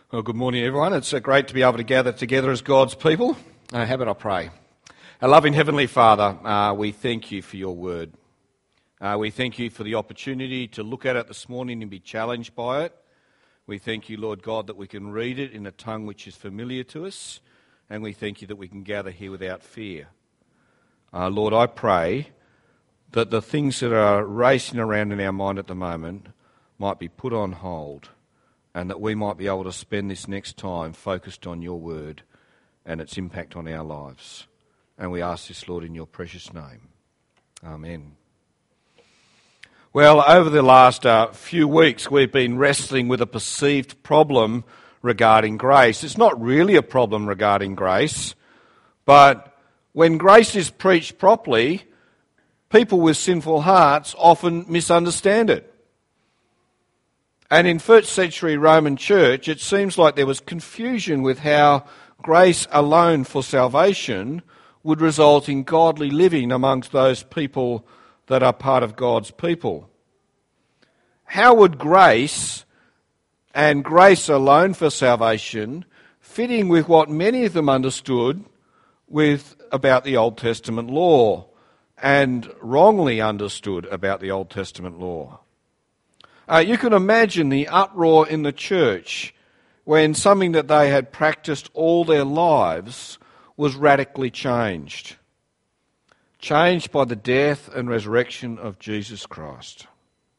Well, good morning, everyone. It's great to be able to gather together as God's people. How about I pray? Our loving Heavenly Father, we thank you for your word. We thank you for the opportunity to look at it this morning and be challenged by it. We thank you, Lord God, that we can read it in a tongue which is familiar to us, and we thank you that we can gather here without fear. Lord, I pray that the things that are racing around in our mind at the moment might be put on hold, and that we might be able to spend this next time focused on your word and its impact on our lives. And we ask this, Lord, in your precious name. Amen. Well, over the last few weeks, we've been wrestling with a perceived problem regarding grace. It's not really a problem regarding grace, but when grace is preached properly, people with sinful hearts often misunderstand it. And in first century Roman church, it seems like there was confusion with how grace alone for salvation would result in godly living amongst those people that are part of God's people. How would grace and grace alone for salvation fit in with what many of them understood about the Old Testament law and wrongly understood about the Old Testament law? You can imagine the uproar in the church when something that they had practiced all their lives was radically changed. Changed by the death and resurrection of Jesus Christ.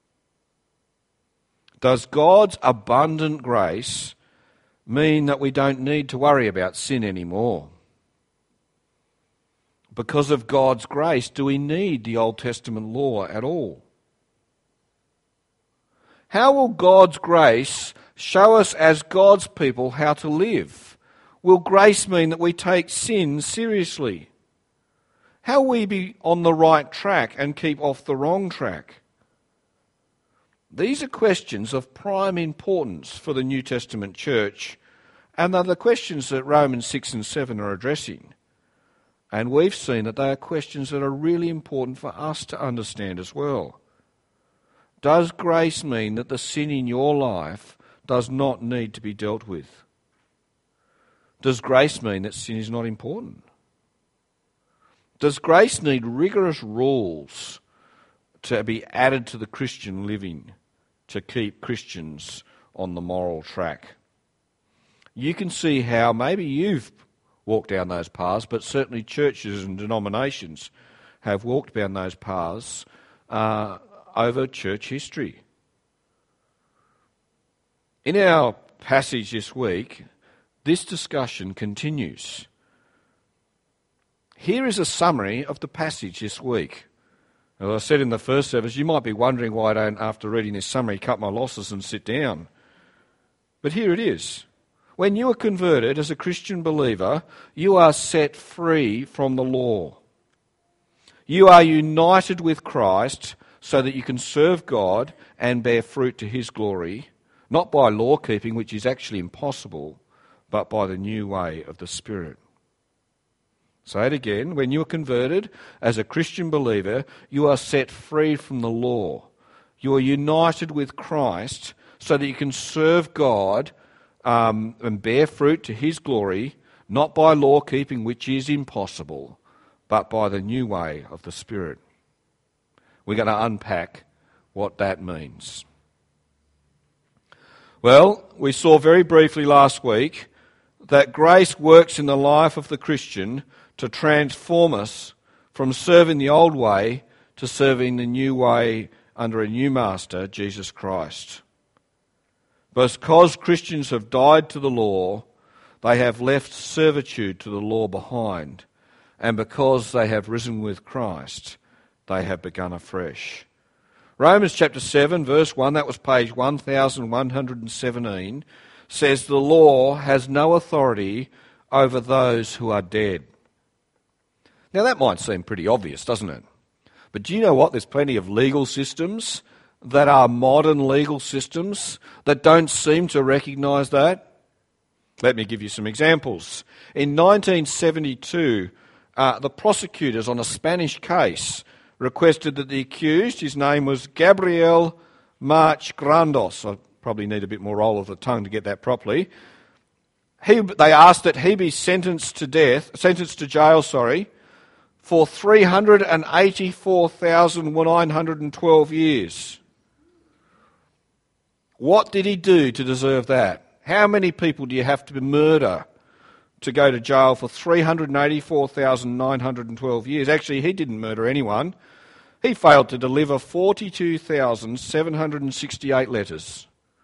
Does God's abundant grace mean that we don't need to worry about sin anymore? Because of God's grace, do we need the Old Testament law at all? How will God's grace show us as God's people how to live? Will grace mean that we take sin seriously? How will we be on the right track and keep off the wrong track? These are questions of prime importance for the New Testament church, and they're the questions that Romans 6 and 7 are addressing. And we've seen that they are questions that are really important for us to understand as well. Does grace mean that the sin in your life does not need to be dealt with? Does grace mean that sin is not important? Does grace need rigorous rules to be added to the Christian living to keep Christians on the moral track? You can see how maybe you've walked down those paths, but certainly churches and denominations have walked down those paths over church history. In our passage this week, this discussion continues. Here is a summary of the passage this week. As I said in the first service, you might be wondering why I don't, after reading this summary, cut my losses and sit down. But here it is. When you are converted as a Christian believer, you are set free from the law. You are united with Christ so that you can serve God and bear fruit to his glory, not by law keeping, which is actually impossible, but by the new way of the Spirit. Say it again. When you are converted as a Christian believer, you are set free from the law. You are united with Christ so that you can serve God and bear fruit to his glory, not by law keeping, which is impossible, but by the new way of the Spirit. We're going to unpack what that means. Well, we saw very briefly last week that grace works in the life of the Christian to transform us from serving the old way to serving the new way under a new master, Jesus Christ. Because Christians have died to the law, they have left servitude to the law behind, and because they have risen with Christ, they have begun afresh. Romans chapter 7, verse 1, that was page 1117, says the law has no authority over those who are dead. Now that might seem pretty obvious, doesn't it? But do you know what? There's plenty of legal systems that are modern legal systems that don't seem to recognise that. Let me give you some examples. In 1972, the prosecutors on a Spanish case requested that the accused, his name was Gabriel March Grandos, I probably need a bit more roll of the tongue to get that properly, They asked that he be sentenced to jail, for 384,912 years. What did he do to deserve that? How many people do you have to murder to go to jail for 384,912 years? Actually, he didn't murder anyone. He failed to deliver 42,768 letters.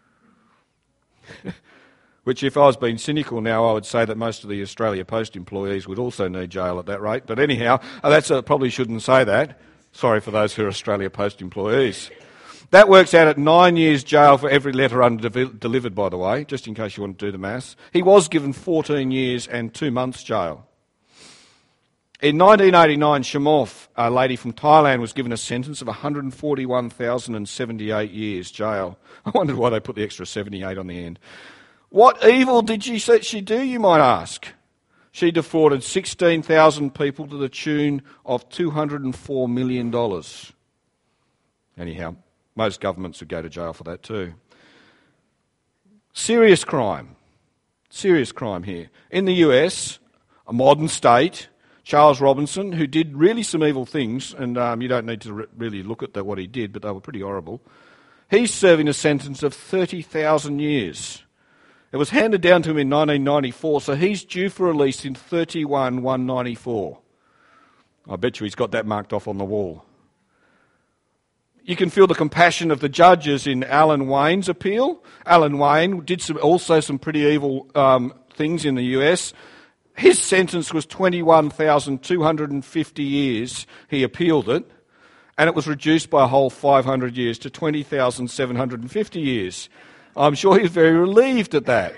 Which, if I was being cynical now, I would say that most of the Australia Post employees would also need jail at that rate. But anyhow, probably shouldn't say that. Sorry for those who are Australia Post employees. That works out at 9 years jail for every letter delivered, by the way, just in case you want to do the maths. He was given 14 years and 2 months jail. In 1989, Shamorf, a lady from Thailand, was given a sentence of 141,078 years jail. I wondered why they put the extra 78 on the end. What evil did she do, you might ask? She defrauded 16,000 people to the tune of $204 million. Anyhow, most governments would go to jail for that too. Serious crime here. In the US, a modern state, Charles Robinson, who did really some evil things, and you don't need to really look at what he did, but they were pretty horrible. He's serving a sentence of 30,000 years. It was handed down to him in 1994, so he's due for release in 31/194. I bet you he's got that marked off on the wall. You can feel the compassion of the judges in Alan Wayne's appeal. Alan Wayne did also some pretty evil things in the US. His sentence was 21,250 years. He appealed it, and it was reduced by a whole 500 years to 20,750 years. I'm sure he was very relieved at that.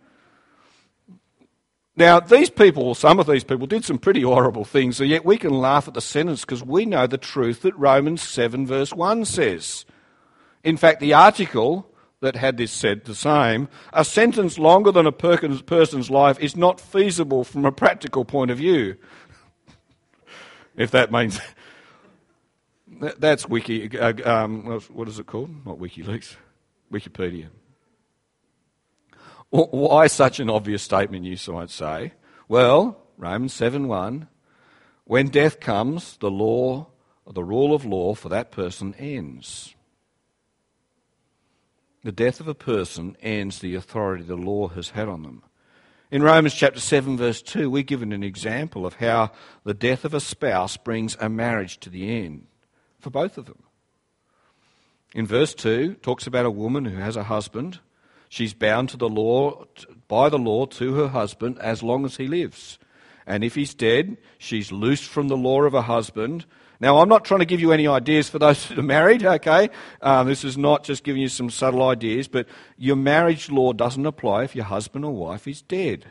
Now, some of these people did some pretty horrible things, and yet we can laugh at the sentence because we know the truth that Romans 7 verse 1 says. In fact, the article that had this said the same, a sentence longer than a person's life is not feasible from a practical point of view. If that means... That's what is it called? Not WikiLeaks. Wikipedia. Why such an obvious statement, you might say? Well, Romans 7:1, when death comes, the rule of law for that person ends. The death of a person ends the authority the law has had on them. In Romans chapter 7 verse 2, we're given an example of how the death of a spouse brings a marriage to the end for both of them. In verse 2, it talks about a woman who has a husband. She's bound to by the law to her husband as long as he lives. And if he's dead, she's loosed from the law of her husband. Now, I'm not trying to give you any ideas for those that are married, okay? This is not just giving you some subtle ideas, but your marriage law doesn't apply if your husband or wife is dead.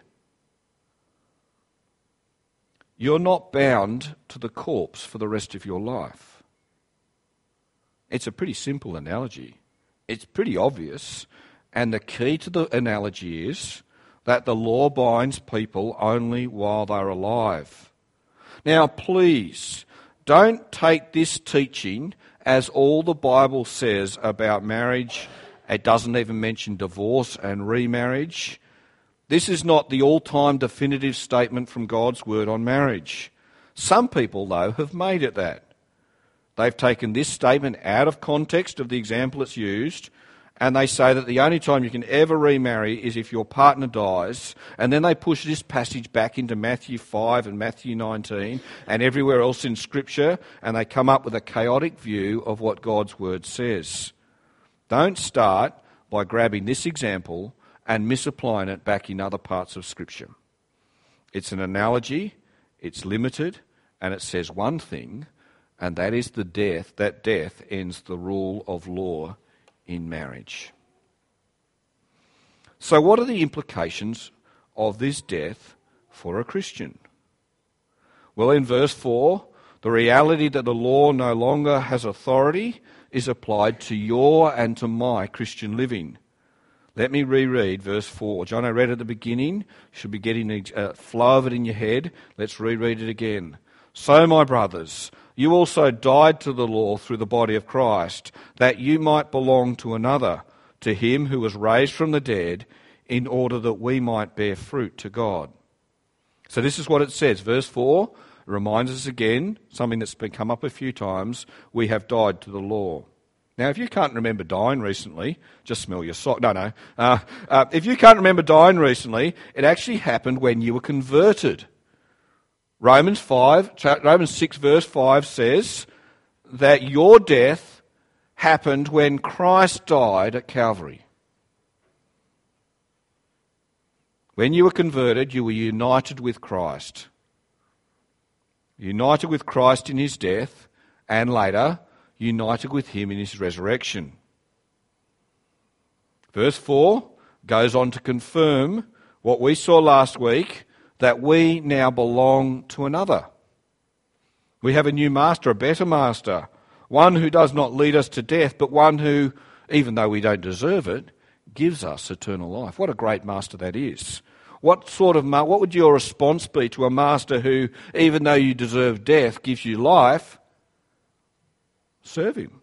You're not bound to the corpse for the rest of your life. It's a pretty simple analogy. It's pretty obvious. And the key to the analogy is that the law binds people only while they're alive. Now, please, don't take this teaching as all the Bible says about marriage. It doesn't even mention divorce and remarriage. This is not the all-time definitive statement from God's word on marriage. Some people, though, have made it that. They've taken this statement out of context of the example it's used, and they say that the only time you can ever remarry is if your partner dies, and then they push this passage back into Matthew 5 and Matthew 19 and everywhere else in Scripture, and they come up with a chaotic view of what God's word says. Don't start by grabbing this example and misapplying it back in other parts of Scripture. It's an analogy, it's limited, and it says one thing, and that is that death ends the rule of law in marriage. So what are the implications of this death for a Christian? Well, in verse 4, the reality that the law no longer has authority is applied to your and to my Christian living. Let me reread verse 4. John, I read at the beginning. You should be getting a flow of it in your head. Let's reread it again. So, my brothers, you also died to the law through the body of Christ, that you might belong to another, to him who was raised from the dead, in order that we might bear fruit to God. So this is what it says. Verse 4 reminds us again, something that's been come up a few times, we have died to the law. Now, if you can't remember dying recently, just smell your sock. No. If you can't remember dying recently, it actually happened when you were converted. Romans 6 verse 5 says that your death happened when Christ died at Calvary. When you were converted, you were united with Christ. United with Christ in his death, and later, united with him in his resurrection. Verse 4 goes on to confirm what we saw last week, that we now belong to another. We have a new master, a better master, one who does not lead us to death, but one who, even though we don't deserve it, gives us eternal life. What a great master that is. What would your response be to a master who, even though you deserve death, gives you life? Serve him.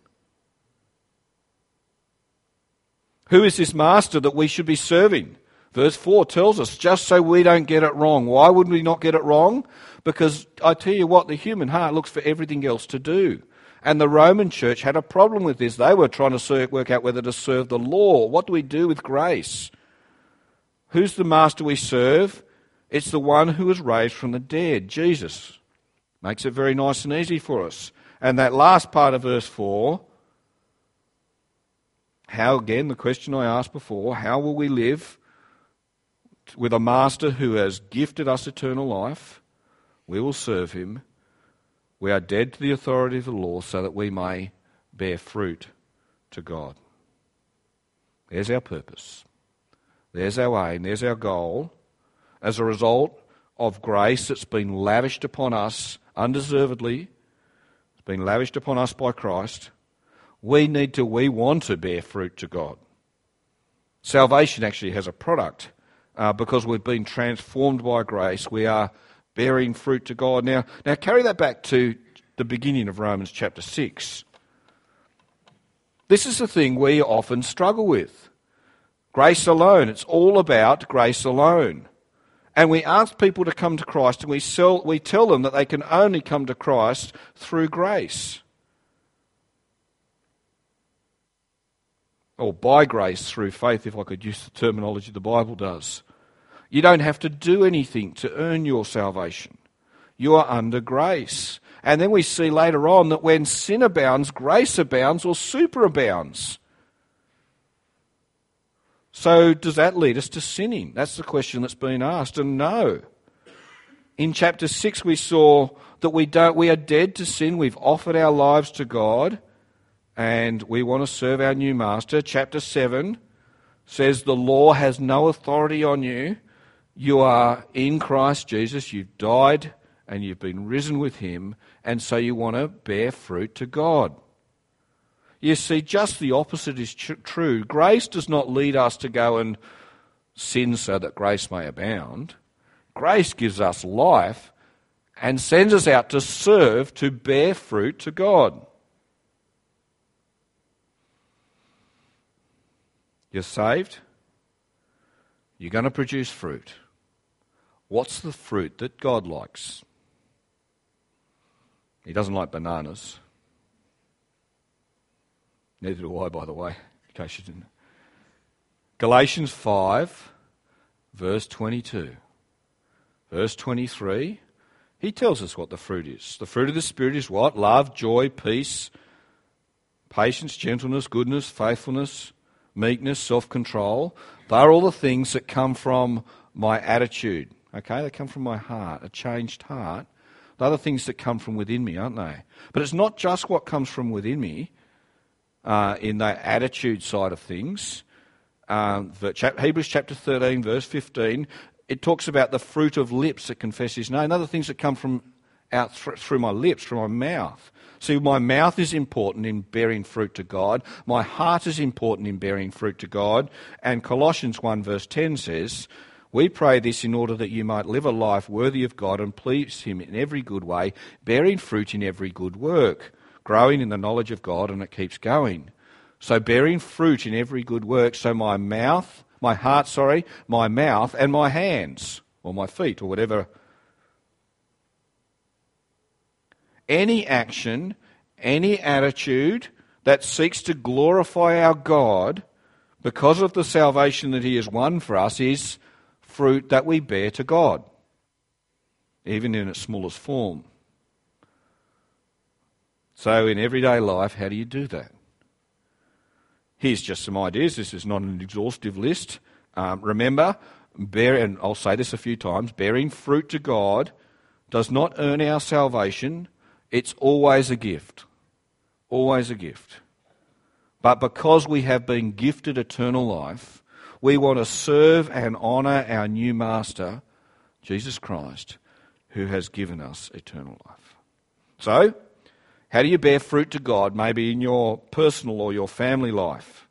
Who is this master that we should be serving? Verse 4 tells us, just so we don't get it wrong. Why would we not get it wrong? Because I tell you what, the human heart looks for everything else to do. And the Roman church had a problem with this. They were trying to work out whether to serve the law. What do we do with grace? Who's the master we serve? It's the one who was raised from the dead, Jesus. Makes it very nice and easy for us. And that last part of verse 4, how, again, the question I asked before, how will we live with a master who has gifted us eternal life? We will serve him. We are dead to the authority of the law so that we may bear fruit to God. There's our purpose. There's our aim. There's our goal. As a result of grace that's been lavished upon us undeservedly, it's been lavished upon us by Christ, we want to bear fruit to God. Salvation actually has a product. Because we've been transformed by grace, we are bearing fruit to God. Now carry that back to the beginning of Romans chapter 6. This is the thing we often struggle with. Grace alone. It's all about grace alone. And we ask people to come to Christ, and we tell them that they can only come to Christ through grace. Or by grace through faith, if I could use the terminology the Bible does. You don't have to do anything to earn your salvation. You are under grace. And then we see later on that when sin abounds, grace abounds or superabounds. So does that lead us to sinning? That's the question that's been asked, and no. In chapter 6 we saw that we are dead to sin. We've offered our lives to God, and we want to serve our new master. Chapter 7 says the law has no authority on you. You are in Christ Jesus, you've died and you've been risen with him, and so you want to bear fruit to God. You see, just the opposite is true. Grace does not lead us to go and sin so that grace may abound. Grace gives us life and sends us out to serve, to bear fruit to God. You're saved. You're going to produce fruit. What's the fruit that God likes? He doesn't like bananas. Neither do I, by the way, in case you didn't. Galatians 5, verse 22. Verse 23, he tells us what the fruit is. The fruit of the Spirit is what? Love, joy, peace, patience, gentleness, goodness, faithfulness, meekness, self-control. They're all the things that come from my attitude. Okay, they come from my heart, a changed heart. They're the things that come from within me, aren't they? But it's not just what comes from within me in the attitude side of things. Hebrews chapter 13, verse 15, it talks about the fruit of lips that confess his name. Other things that come from out through my lips, through my mouth. See, my mouth is important in bearing fruit to God. My heart is important in bearing fruit to God. And Colossians 1 verse 10 says, we pray this in order that you might live a life worthy of God and please him in every good way, bearing fruit in every good work, growing in the knowledge of God, and it keeps going. So bearing fruit in every good work, so my mouth, my heart, my mouth, and my hands, or my feet, or whatever. Any action, any attitude that seeks to glorify our God because of the salvation that he has won for us is fruit that we bear to God, even in its smallest form. So in everyday life, how do you do that? Here's just some ideas. This is not an exhaustive list. Remember, and I'll say this a few times, bearing fruit to God does not earn our salvation. It's always a gift. Always a gift. But because we have been gifted eternal life, we want to serve and honour our new Master, Jesus Christ, who has given us eternal life. So, how do you bear fruit to God, maybe in your personal or your family life?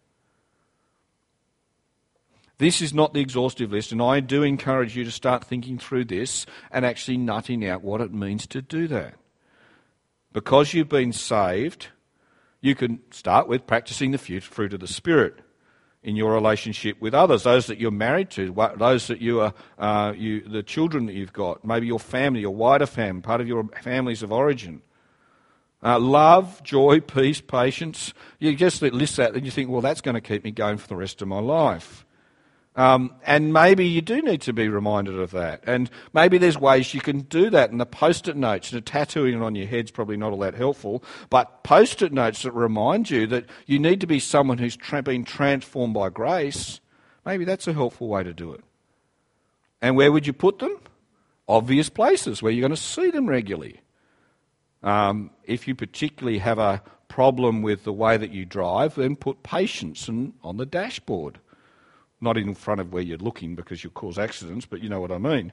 This is not the exhaustive list, and I do encourage you to start thinking through this and actually nutting out what it means to do that. Because you've been saved, you can start with practicing the fruit of the Spirit in your relationship with others, those that you're married to, those that you are, the children that you've got, maybe your family, your wider family, part of your families of origin. Love, joy, peace, patience. You just list that and you think, well, that's going to keep me going for the rest of my life. And maybe you do need to be reminded of that. And maybe there's ways you can do that. And the post-it notes and tattooing it on your head's probably not all that helpful. But post-it notes that remind you that you need to be someone who's been transformed by grace, maybe that's a helpful way to do it. And where would you put them? Obvious places where you're going to see them regularly. If you particularly have a problem with the way that you drive, then put patience on the dashboard. Not in front of where you're looking because you'll cause accidents, but you know what I mean.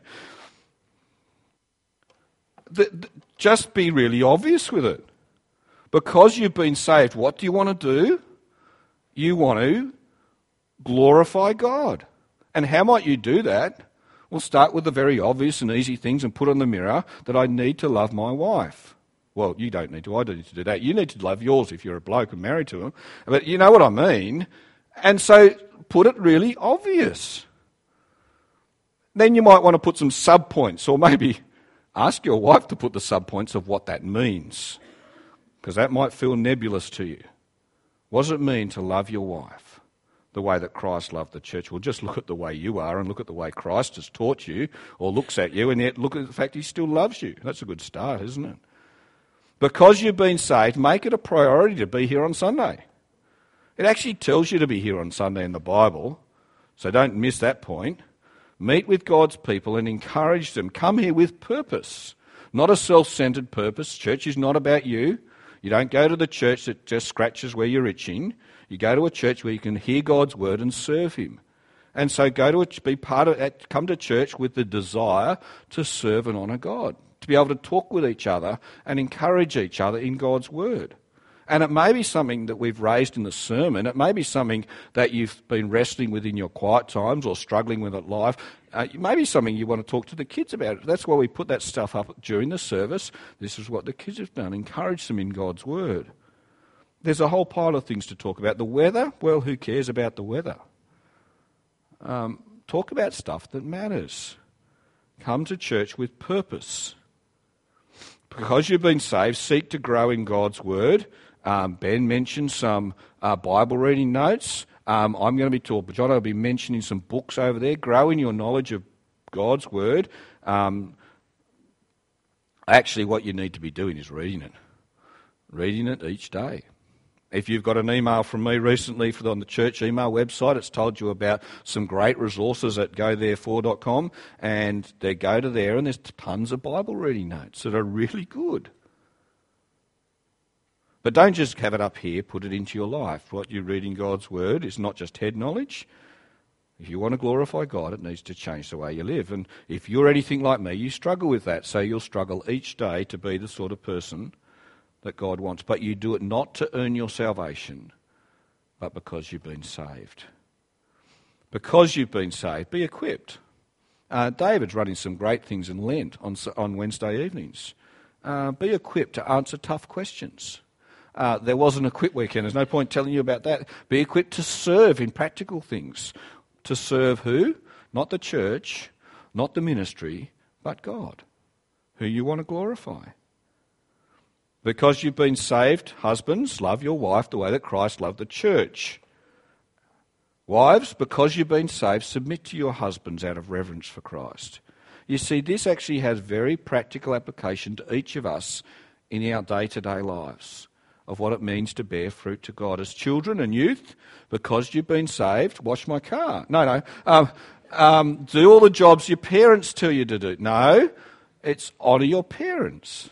Just be really obvious with it. Because you've been saved, what do you want to do? You want to glorify God. And how might you do that? Well, start with the very obvious and easy things and put on the mirror that I need to love my wife. Well, you don't need to. I don't need to do that. You need to love yours if you're a bloke and married to him. But you know what I mean. And so put it really obvious. Then you might want to put some sub-points, or maybe ask your wife to put the sub-points of what that means, because that might feel nebulous to you. What does it mean to love your wife the way that Christ loved the church? Well, just look at the way you are and look at the way Christ has taught you or looks at you, and yet look at the fact he still loves you. That's a good start, isn't it? Because you've been saved, make it a priority to be here on Sunday. It actually tells you to be here on Sunday in the Bible, so don't miss that point. Meet with God's people and encourage them. Come here with purpose, not a self-centered purpose. Church is not about you. You don't go to the church that just scratches where you're itching. You go to a church where you can hear God's word and serve him. And so come to church with the desire to serve and honour God, to be able to talk with each other and encourage each other in God's word. And it may be something that we've raised in the sermon. It may be something that you've been wrestling with in your quiet times or struggling with at life. It may be something you want to talk to the kids about. That's why we put that stuff up during the service. This is what the kids have done. Encourage them in God's word. There's a whole pile of things to talk about. The weather, well, who cares about the weather? Talk about stuff that matters. Come to church with purpose. Because you've been saved, seek to grow in God's word. Ben mentioned some Bible reading notes. I'm going to be talking, John will be mentioning some books over there. Grow in your knowledge of God's word. Actually, what you need to be doing is reading it. Reading it each day. If you've got an email from me recently on the church email website, it's told you about some great resources at gotherefore.com, and they go to there and there's tons of Bible reading notes that are really good. But don't just have it up here, put it into your life. What you read in God's word is not just head knowledge. If you want to glorify God, it needs to change the way you live. And if you're anything like me, you struggle with that. So you'll struggle each day to be the sort of person that God wants. But you do it not to earn your salvation, but because you've been saved. Because you've been saved, be equipped. David's running some great things in Lent on Wednesday evenings. Be equipped to answer tough questions. There wasn't a quit weekend. There's no point telling you about that. Be equipped to serve in practical things. to serve who? Not the church, not the ministry, but God, who you want to glorify. Because you've been saved, husbands, love your wife the way that Christ loved the church. Wives, because you've been saved, submit to your husbands out of reverence for Christ. You see, this actually has very practical application to each of us in our day-to-day lives of what it means to bear fruit to God. As children and youth, because you've been saved, wash my car. No. Do all the jobs your parents tell you to do. No, it's honour your parents.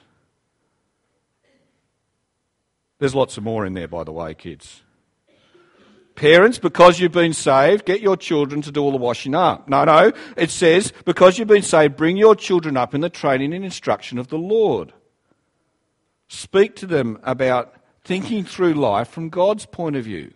There's lots of more in there, by the way, kids. Parents, because you've been saved, get your children to do all the washing up. No, it says, because you've been saved, bring your children up in the training and instruction of the Lord. Speak to them about thinking through life from God's point of view.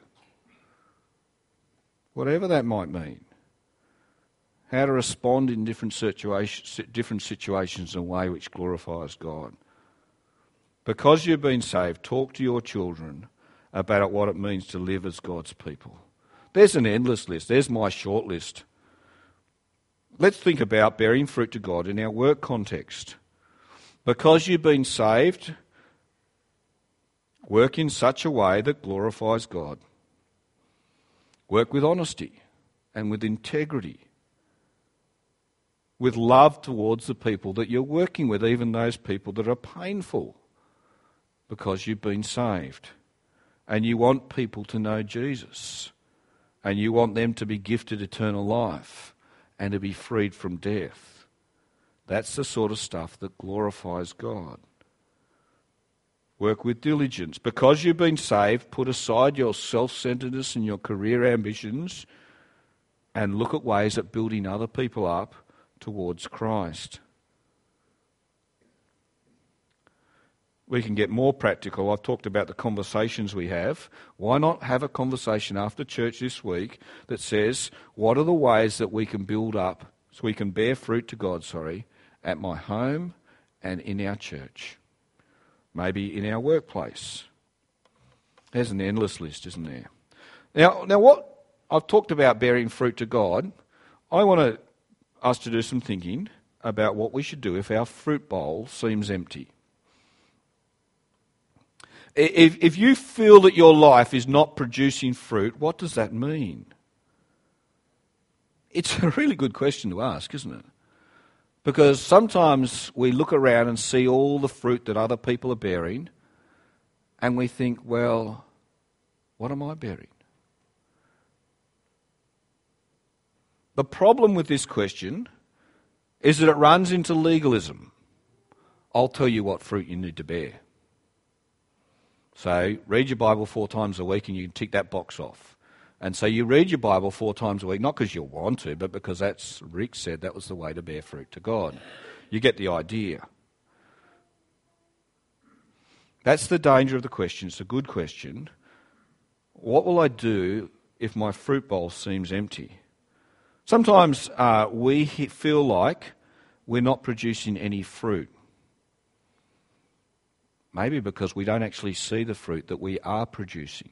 Whatever that might mean. How to respond in different situations in a way which glorifies God. Because you've been saved, talk to your children about what it means to live as God's people. There's an endless list. There's my short list. Let's think about bearing fruit to God in our work context. Because you've been saved, work in such a way that glorifies God. Work with honesty and with integrity. With love towards the people that you're working with, even those people that are painful. Because you've been saved. And you want people to know Jesus. And you want them to be gifted eternal life and to be freed from death. That's the sort of stuff that glorifies God. Work with diligence. Because you've been saved, put aside your self-centeredness and your career ambitions and look at ways of building other people up towards Christ. We can get more practical. I've talked about the conversations we have. Why not have a conversation after church this week that says, what are the ways that we can build up, so we can bear fruit to God, at my home and in our church? Maybe in our workplace. There's an endless list, isn't there? Now what I've talked about bearing fruit to God, I want us to do some thinking about what we should do if our fruit bowl seems empty. If you feel that your life is not producing fruit, what does that mean? It's a really good question to ask, isn't it? Because sometimes we look around and see all the fruit that other people are bearing, and we think, well, what am I bearing? The problem with this question is that it runs into legalism. I'll tell you what fruit you need to bear. So read your Bible 4 times a week and you can tick that box off. And so you read your Bible 4 times a week, not because you want to, but because that's, Rick said, that was the way to bear fruit to God. You get the idea. That's the danger of the question. It's a good question. What will I do if my fruit bowl seems empty? Sometimes we feel like we're not producing any fruit. Maybe because we don't actually see the fruit that we are producing.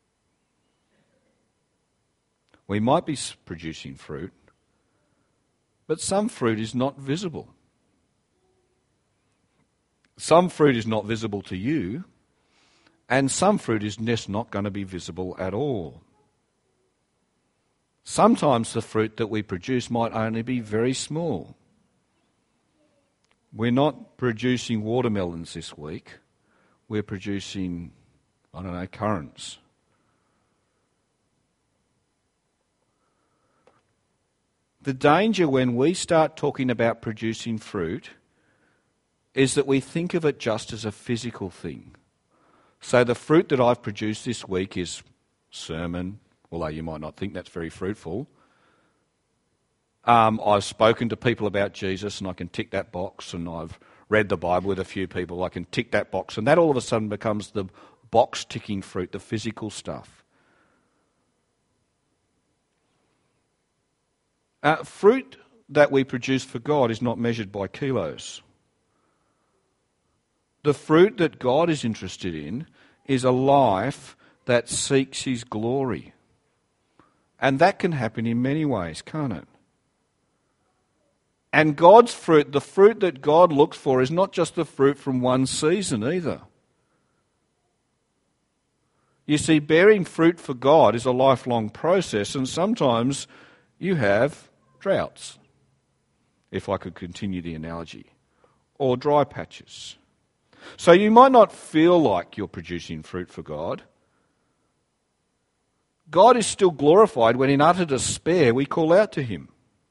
We might be producing fruit, but some fruit is not visible. Some fruit is not visible to you, and some fruit is just not going to be visible at all. Sometimes the fruit that we produce might only be very small. We're not producing watermelons this week. We're producing, currants. The danger when we start talking about producing fruit is that we think of it just as a physical thing. So the fruit that I've produced this week is sermon, although you might not think that's very fruitful. I've spoken to people about Jesus and I can tick that box, and I've read the Bible with a few people, I can tick that box, and that all of a sudden becomes the box-ticking fruit, the physical stuff. Fruit that we produce for God is not measured by kilos. The fruit that God is interested in is a life that seeks His glory. And that can happen in many ways, can't it? And God's fruit, the fruit that God looks for, is not just the fruit from one season either. You see, bearing fruit for God is a lifelong process, and sometimes you have droughts, if I could continue the analogy, or dry patches. So you might not feel like you're producing fruit for God. God is still glorified when in utter despair we call out to him.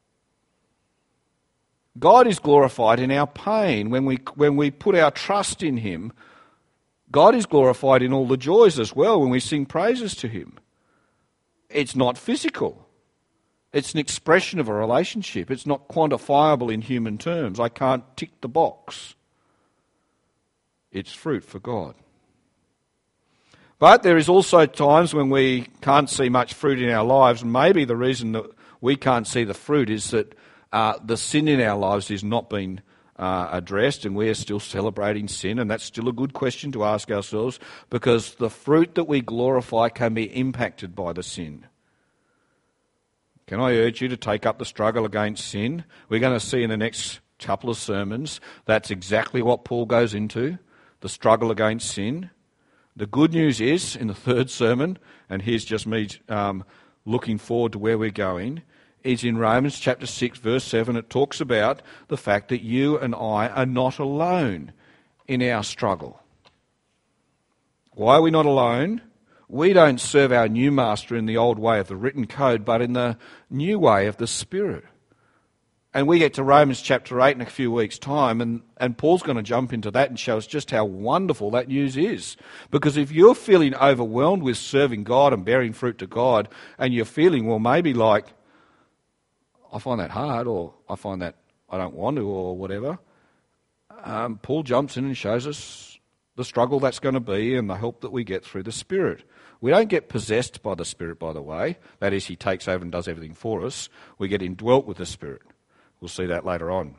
God is glorified in our pain when we put our trust in him. God is glorified in all the joys as well when we sing praises to him. It's not physical. It's an expression of a relationship. It's not quantifiable in human terms. I can't tick the box. It's fruit for God. But there is also times when we can't see much fruit in our lives. Maybe the reason that we can't see the fruit is that the sin in our lives is not being addressed, and we are still celebrating sin, and that's still a good question to ask ourselves, because the fruit that we glorify can be impacted by the sin. Can I urge you to take up the struggle against sin? We're going to see in the next couple of sermons that's exactly what Paul goes into, the struggle against sin. The good news is, in the third sermon, and here's just me looking forward to where we're going, is in Romans chapter 6, verse 7, it talks about the fact that you and I are not alone in our struggle. Why are we not alone? We don't serve our new master in the old way of the written code, but in the new way of the Spirit. And we get to Romans chapter 8 in a few weeks' time, and Paul's going to jump into that and show us just how wonderful that news is. Because if you're feeling overwhelmed with serving God and bearing fruit to God, and you're feeling, well, maybe like, I find that hard, or I find that I don't want to, or whatever, Paul jumps in and shows us the struggle that's going to be and the help that we get through the Spirit. We don't get possessed by the Spirit, by the way. That is, he takes over and does everything for us. We get indwelt with the Spirit. We'll see that later on.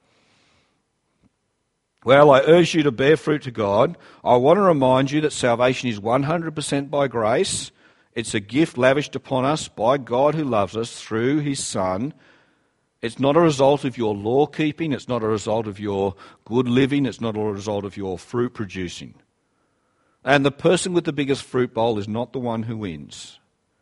Well, I urge you to bear fruit to God. I want to remind you that salvation is 100% by grace. It's a gift lavished upon us by God who loves us through his Son. It's not a result of your law keeping. It's not a result of your good living. It's not a result of your fruit producing. And the person with the biggest fruit bowl is not the one who wins.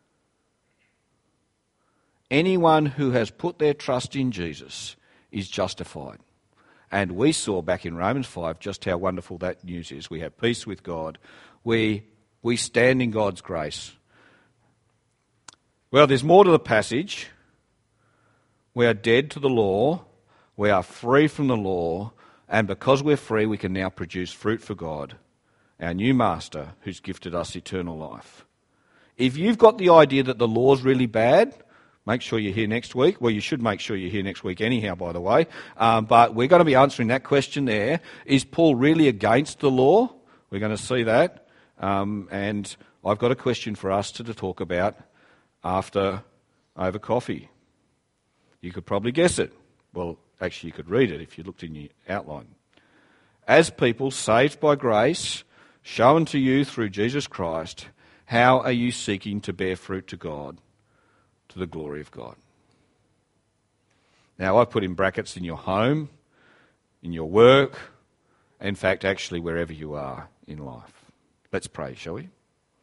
Anyone who has put their trust in Jesus is justified. And we saw back in Romans 5 just how wonderful that news is. We have peace with God. We stand in God's grace. Well, there's more to the passage. We are dead to the law. We are free from the law. And because we're free, we can now produce fruit for God, our new master who's gifted us eternal life. If you've got the idea that the law's really bad, make sure you're here next week. Well, you should make sure you're here next week anyhow, by the way. But we're going to be answering that question there. Is Paul really against the law? We're going to see that. And I've got a question for us to talk about over coffee. You could probably guess it. Well, actually, you could read it if you looked in your outline. As people saved by grace, shown to you through Jesus Christ, how are you seeking to bear fruit to God, to the glory of God? Now, I've put in brackets in your home, in your work, in fact, actually wherever you are in life. Let's pray, shall we?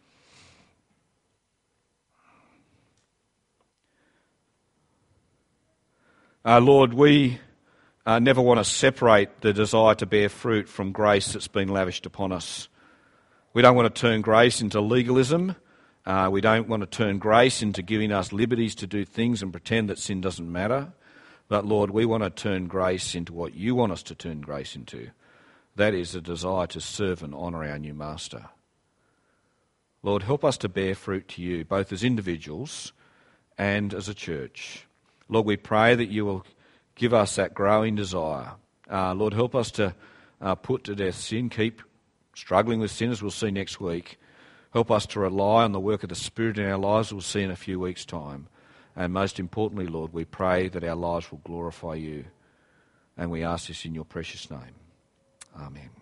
Lord, we never want to separate the desire to bear fruit from grace that's been lavished upon us. We don't want to turn grace into legalism. We don't want to turn grace into giving us liberties to do things and pretend that sin doesn't matter. But Lord, we want to turn grace into what you want us to turn grace into. That is a desire to serve and honour our new master. Lord, help us to bear fruit to you, both as individuals and as a church. Lord, we pray that you will give us that growing desire. Lord, help us to put to death sin, keep struggling with sin, as we'll see next week. Help us to rely on the work of the Spirit in our lives, we'll see in a few weeks' time. And most importantly, Lord, we pray that our lives will glorify you. And we ask this in your precious name. Amen.